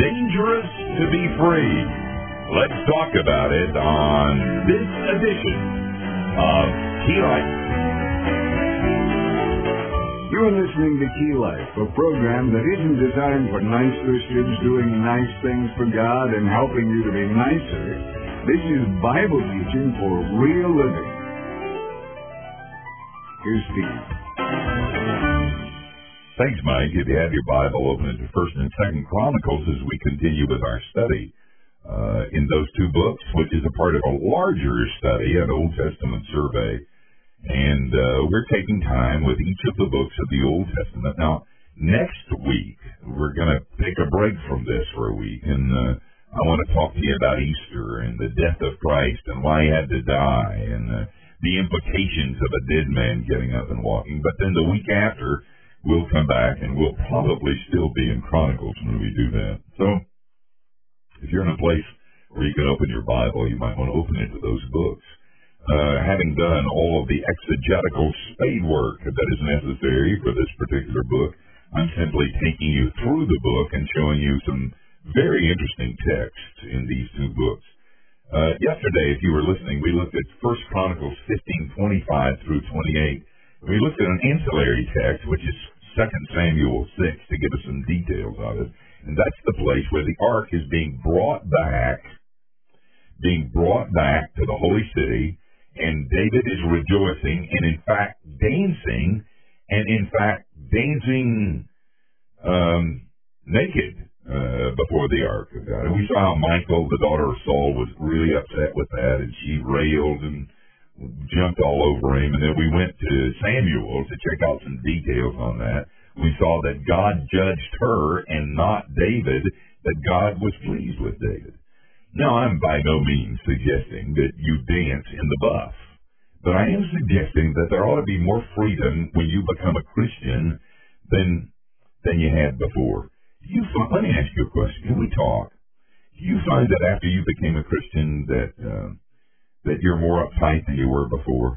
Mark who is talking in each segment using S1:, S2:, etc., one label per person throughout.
S1: dangerous to be free? Let's talk about it on this edition of Key Life.
S2: You're listening to Key Life, a program that isn't designed for nice Christians doing nice things for God and helping you to be nicer. This is Bible teaching for real living. Here's Steve.
S1: Thanks, Mike. If you have your Bible, open it to 1st and 2nd Chronicles as we continue with our study in those two books, which is a part of a larger study, an Old Testament survey. And we're taking time with each of the books of the Old Testament. Now, next week, we're going to take a break from this for a week, and I want to talk to you about Easter and the death of Christ and why he had to die and the implications of a dead man getting up and walking. But then the week after, we'll come back, and we'll probably still be in Chronicles when we do that. So, if you're in a place where you can open your Bible, you might want to open it to those books. Having done all of the exegetical spade work that is necessary for this particular book, I'm simply taking you through the book and showing you some very interesting texts in these two books. Yesterday, if you were listening, we looked at 1 Chronicles 15:25 through 28. We looked at an ancillary text, which is 2 Samuel 6, to give us some details of it. And that's the place where the ark is being brought back to the holy city, and David is rejoicing and, in fact, dancing naked before the ark of God. And we saw how Michal, the daughter of Saul, was really upset with that, and she railed and jumped all over him. And then we went to Samuel to check out some details on that. We saw that God judged her and not David, that God was pleased with David. Now, I'm by no means suggesting that you dance in the buff, but I am suggesting that there ought to be more freedom when you become a Christian than you had before. Let me ask you a question. Can we talk? Do you find that after you became a Christian that you're more uptight than you were before?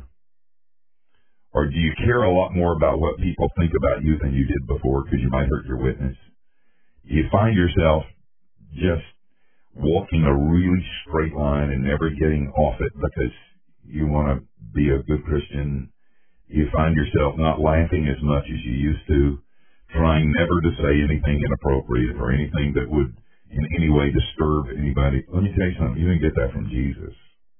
S1: Or do you care a lot more about what people think about you than you did before because you might hurt your witness? Do you find yourself just walking a really straight line and never getting off it because you want to be a good Christian? Do you find yourself not laughing as much as you used to, trying never to say anything inappropriate or anything that would in any way disturb anybody? Let me tell you something. You didn't get that from Jesus.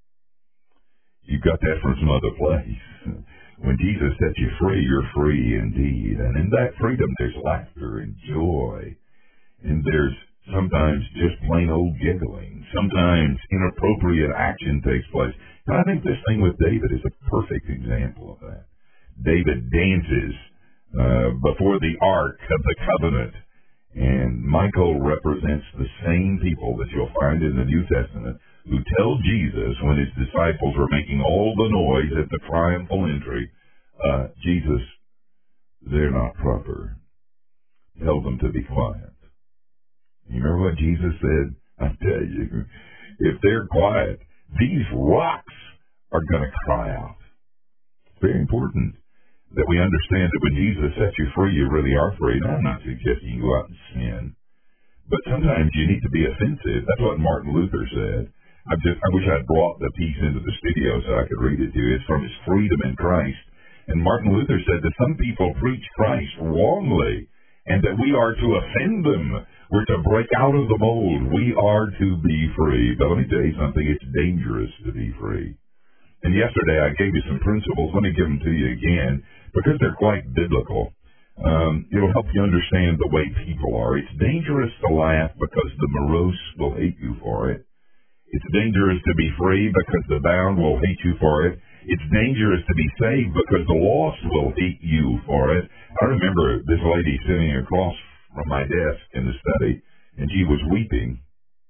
S1: You got that from some other place. When Jesus sets you free, you're free indeed. And in that freedom, there's laughter and joy. And there's sometimes just plain old giggling. Sometimes inappropriate action takes place. And I think this thing with David is a perfect example of that. David dances before the Ark of the Covenant. And Michal represents the same people that you'll find in the New Testament who tell Jesus when his disciples are making all the noise at the triumphal entry, Jesus, they're not proper. Tell them to be quiet. You remember what Jesus said? I tell you, if they're quiet, these rocks are going to cry out. It's very important that we understand that when Jesus sets you free, you really are free. Now, I'm not suggesting you go out and sin, but sometimes you need to be offensive. That's what Martin Luther said. I wish I'd brought the piece into the studio so I could read it to you. It's from his Freedom in Christ. And Martin Luther said that some people preach Christ wrongly and that we are to offend them. We're to break out of the mold. We are to be free. But let me tell you something. It's dangerous to be free. And yesterday I gave you some principles. Let me give them to you again because they're quite biblical. It'll help you understand the way people are. It's dangerous to laugh because the morose will hate you for it. It's dangerous to be free because the bound will hate you for it. It's dangerous to be saved because the lost will hate you for it. I remember this lady sitting across from my desk in the study, and she was weeping.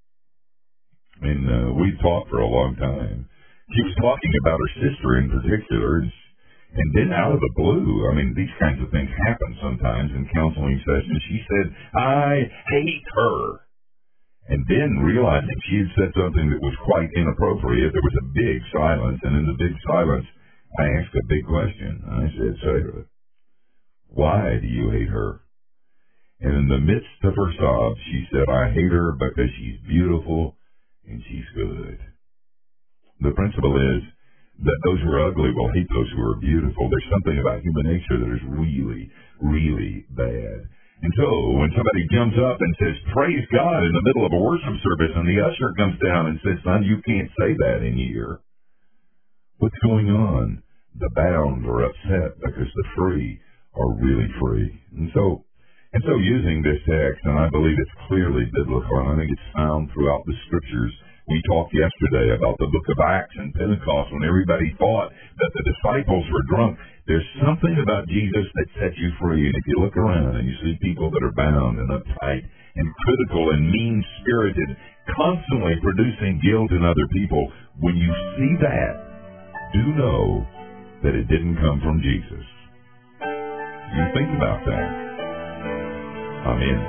S1: And we talked for a long time. She was talking about her sister in particular, and then out of the blue, I mean, these kinds of things happen sometimes in counseling sessions. She said, I hate her. And then, realizing she had said something that was quite inappropriate, there was a big silence. And in the big silence, I asked a big question. I said, Sarah, why do you hate her? And in the midst of her sobs, she said, I hate her because she's beautiful and she's good. The principle is that those who are ugly will hate those who are beautiful. There's something about human nature that is really, really bad. And so when somebody jumps up and says, praise God in the middle of a worship service, and the usher comes down and says, son, you can't say that in here. What's going on? The bound are upset because the free are really free. And so using this text, and I believe it's clearly biblical, and I think it's found throughout the scriptures. We talked yesterday about the book of Acts and Pentecost when everybody thought that the disciples were drunk. There's something about Jesus that sets you free. And if you look around and you see people that are bound and uptight and critical and mean-spirited, constantly producing guilt in other people, when you see that, do know that it didn't come from Jesus. You think about that. Amen.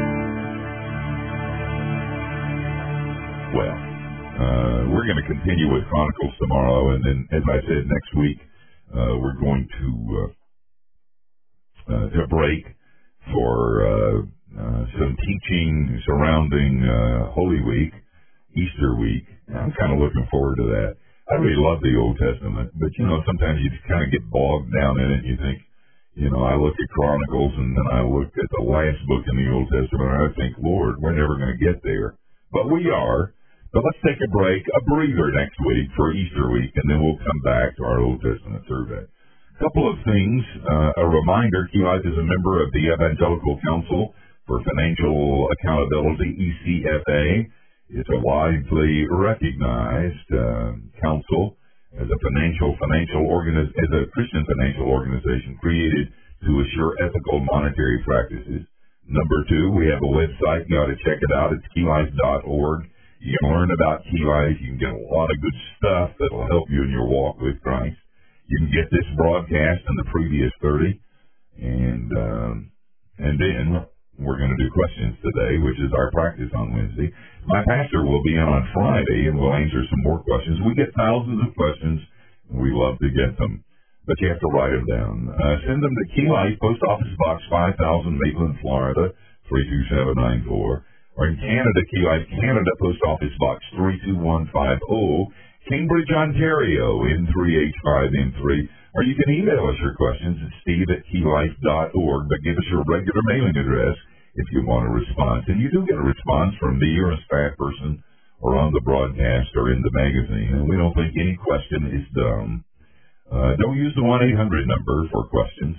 S1: Well, we're going to continue with Chronicles tomorrow, and then, as I said, next week we're going to break for some teaching surrounding Holy Week, Easter week. I'm kind of looking forward to that. I really love the Old Testament, but sometimes you just kind of get bogged down in it. And you think, I look at Chronicles and then I look at the last book in the Old Testament, and I think, Lord, we're never going to get there, but we are. But let's take a break, a breather next week for Easter week, and then we'll come back to our Old Testament survey. A couple of things. A reminder, Key Life is a member of the Evangelical Council for Financial Accountability, ECFA. It's a widely recognized council as a Christian financial organization created to assure ethical monetary practices. Number two, we have a website. You ought to check it out. It's keylife.org. You can learn about Key Life. You can get a lot of good stuff that will help you in your walk with Christ. You can get this broadcast and the previous 30. And then we're going to do questions today, which is our practice on Wednesday. My pastor will be in on Friday, and we'll answer some more questions. We get thousands of questions, and we love to get them. But you have to write them down. Send them to Key Life, Post Office Box 5000, Maitland, Florida, 32794. Or in Canada, Key Life, Canada, Post Office Box 32150, Cambridge, Ontario, N3H5N3. Or you can email us your questions at steve@keylife.org, but give us your regular mailing address if you want a response. And you do get a response from me or a staff person or on the broadcast or in the magazine. And we don't think any question is dumb. Don't use the 1-800 number for questions.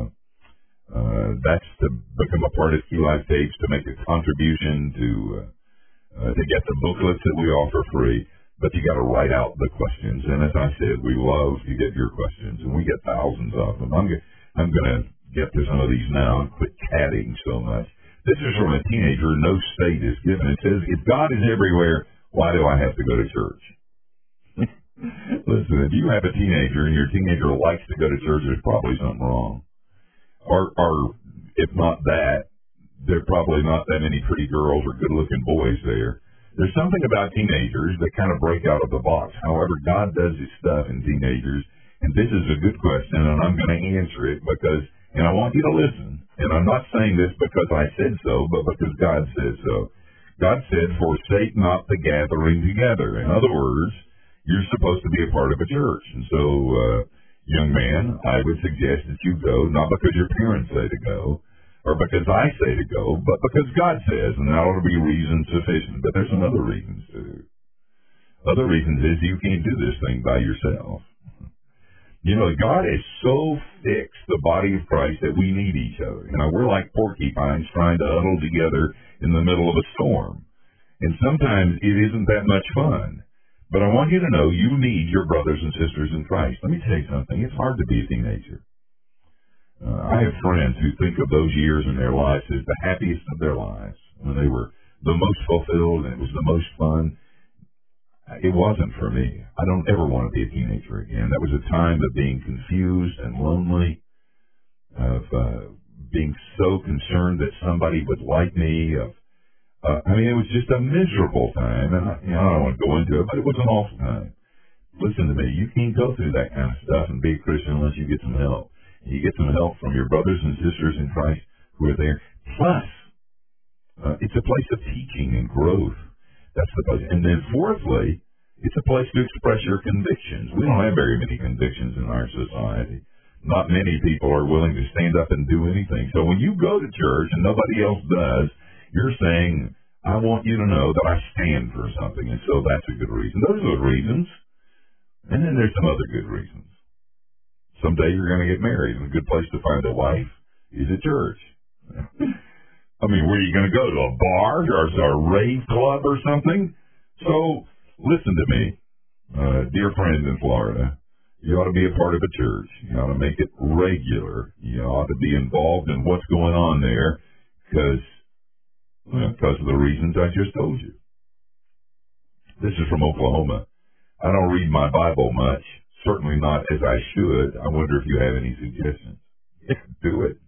S1: That's to become a part of Key Life Tapes, to make a contribution to get the booklets that we offer free. But you got to write out the questions. And as I said, we love to get your questions, and we get thousands of them. I'm going to get to some of these now and quit chatting so much. This is from a teenager. No state is given. It says, if God is everywhere, why do I have to go to church? Listen, if you have a teenager and your teenager likes to go to church, there's probably something wrong. Or if not that, there are probably not that many pretty girls or good-looking boys there. There's something about teenagers that kind of break out of the box. However, God does his stuff in teenagers, and this is a good question, and I'm going to answer it because, and I want you to listen, and I'm not saying this because I said so, but because God said so. God said, forsake not the gathering together. In other words, you're supposed to be a part of a church. And so, young man, I would suggest that you go, not because your parents say to go, or because I say to go, but because God says, and that ought to be reason sufficient. But there's some other reasons, too. Other reasons is you can't do this thing by yourself. God has so fixed the body of Christ that we need each other. We're like porcupines trying to huddle together in the middle of a storm. And sometimes it isn't that much fun. But I want you to know you need your brothers and sisters in Christ. Let me tell you something. It's hard to be a teenager. I have friends who think of those years in their lives as the happiest of their lives, when they were the most fulfilled and it was the most fun. It wasn't for me. I don't ever want to be a teenager again. That was a time of being confused and lonely, of being so concerned that somebody would like me. It was just a miserable time, and I don't want to go into it, but it was an awful time. Listen to me. You can't go through that kind of stuff and be a Christian unless you get some help. You get some help from your brothers and sisters in Christ who are there. Plus, it's a place of teaching and growth. That's the place. And then fourthly, it's a place to express your convictions. We don't have very many convictions in our society. Not many people are willing to stand up and do anything. So when you go to church and nobody else does, you're saying, I want you to know that I stand for something. And so that's a good reason. Those are the reasons. And then there's some other good reasons. Someday you're going to get married, and a good place to find a wife is a church. I mean, where are you going to go? To a bar or a rave club or something? So listen to me, dear friends in Florida. You ought to be a part of a church. You ought to make it regular. You ought to be involved in what's going on there because of the reasons I just told you. This is from Oklahoma. I don't read my Bible much, certainly not as I should. I wonder if you have any suggestions. Do it.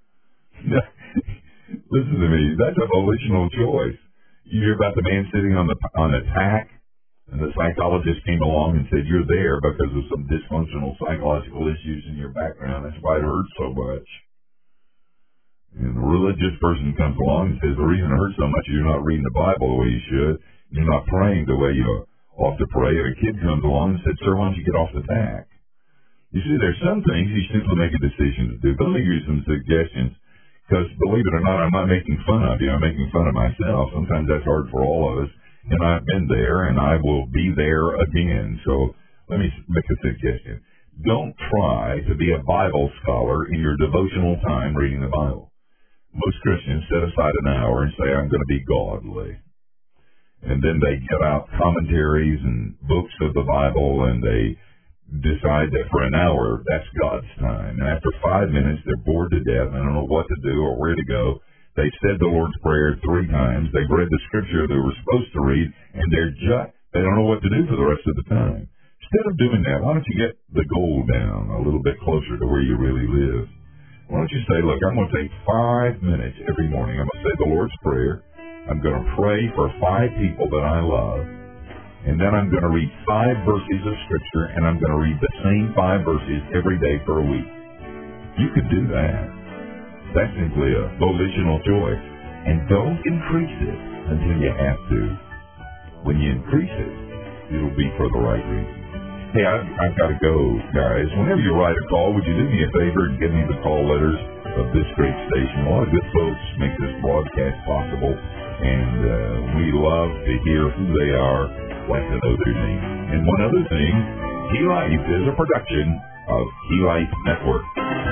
S1: Listen to me. That's a volitional choice. You hear about the man sitting on a tack? And the psychologist came along and said, you're there because of some dysfunctional psychological issues in your background. That's why it hurts so much. And the religious person comes along and says, the reason it hurts so much is you're not reading the Bible the way you should. You're not praying the way you ought to pray. And a kid comes along and said, sir, why don't you get off the tack? You see, there's some things you simply make a decision to do. But let me give you some suggestions. Because believe it or not, I'm not making fun of you. I'm making fun of myself. Sometimes that's hard for all of us. And I've been there, and I will be there again. So let me make a suggestion. Don't try to be a Bible scholar in your devotional time reading the Bible. Most Christians set aside an hour and say, I'm going to be godly. And then they get out commentaries and books of the Bible, and they decide that for an hour, that's God's time. And after 5 minutes, they're bored to death and don't know what to do or where to go. They've said the Lord's Prayer 3 times. They've read the scripture they were supposed to read, and they don't know what to do for the rest of the time. Instead of doing that, why don't you get the goal down a little bit closer to where you really live? Why don't you say, look, I'm going to take 5 minutes every morning. I'm going to say the Lord's Prayer. I'm going to pray for 5 people that I love. And then I'm going to read 5 verses of Scripture, and I'm going to read the same 5 verses every day for a week. You could do that. That's simply a volitional choice. And don't increase it until you have to. When you increase it, it'll be for the right reason. Hey, I've got to go, guys. Whenever you write a call, would you do me a favor and give me the call letters of this great station? A lot of good folks make this broadcast possible, and we love to hear who they are, like to know their name. And one other thing, Key Life is a production of Key Life Network.